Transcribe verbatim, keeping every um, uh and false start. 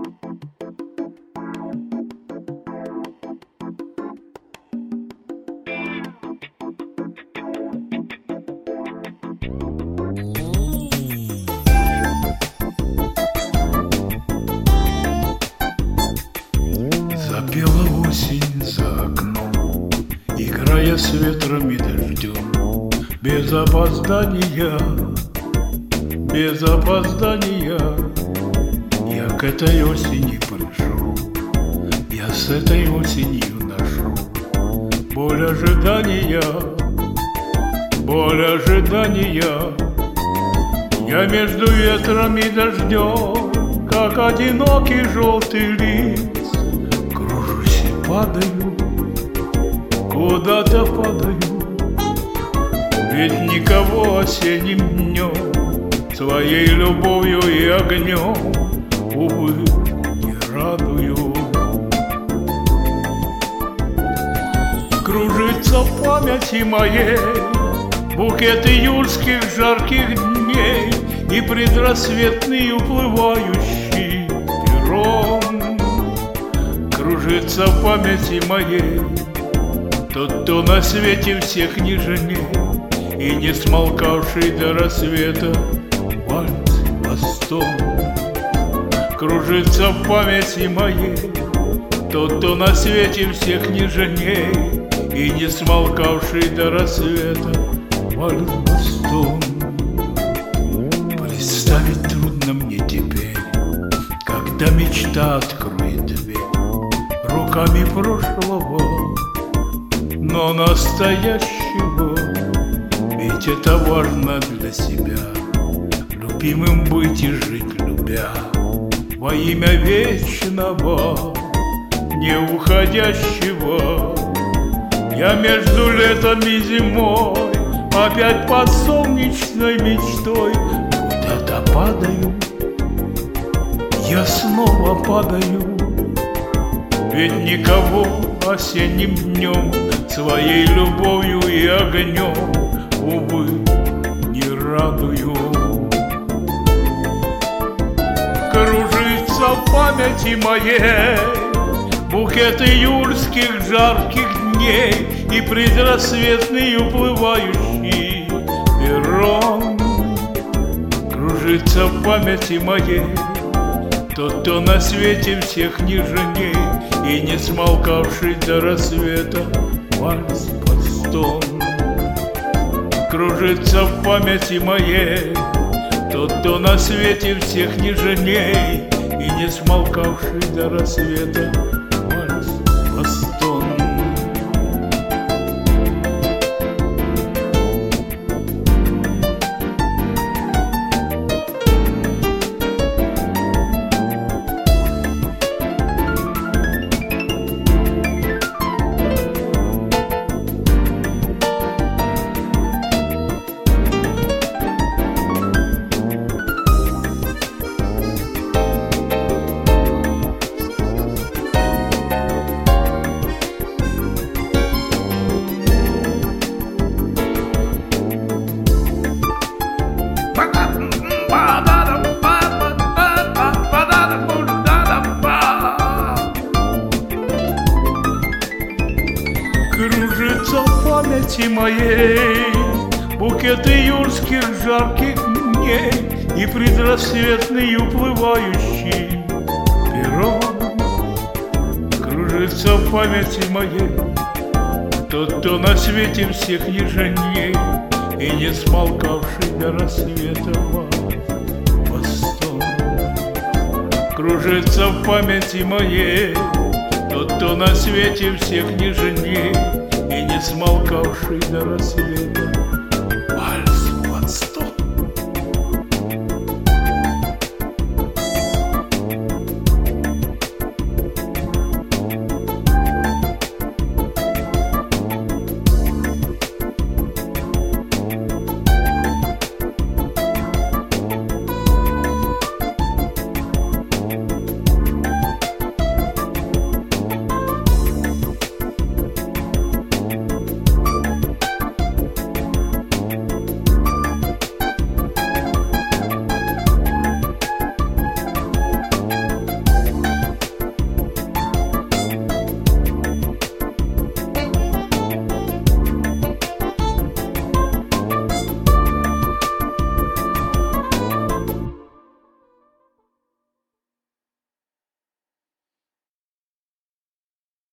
Запела осень за окном, играя с ветром и дождем. Без опоздания, без опоздания я к этой осени пришел, я с этой осенью нашел боль ожидания, боль ожидания. Я между ветром и дождем, как одинокий желтый лист, кружусь и падаю, куда-то падаю. Ведь никого осенним днем своей любовью и огнем, увы, не радую. Кружится в памяти моей букет июльских жарких дней и предрассветный уплывающий перрон. Кружится в памяти моей тот, кто на свете всех нежней и не смолкавший до рассвета вальс постон. Кружится в памяти моей тот, кто на свете всех нежней и не смолкавший до рассвета вальс постон. Представить трудно мне теперь, когда мечта откроет дверь руками прошлого, но настоящего. Ведь это важно для себя, любимым быть и жить любя, во имя вечного, не уходящего. Я между летом и зимой опять под солнечной мечтой куда-то падаю, я снова падаю. Ведь никого осенним днем своей любовью и огнем, увы, не радую. Кружится в памяти моей букет июльских жарких дней и предрассветный уплывающий перрон. Кружится в памяти моей тот, кто на свете всех нежней и не смолкавший до рассвета вальс постон. Кружится в памяти моей тот, кто на свете всех нежней и не смолкавший до рассвета вальс постон. Кружится в памяти моей букет июльских жарких дней и предрассветный уплывающий перрон. Кружится в памяти моей тот, кто на свете всех нежней и не смолкавший до рассвета вальс постон. Кружится в памяти моей тот, кто на свете всех нежней и не смолкавший до рассвета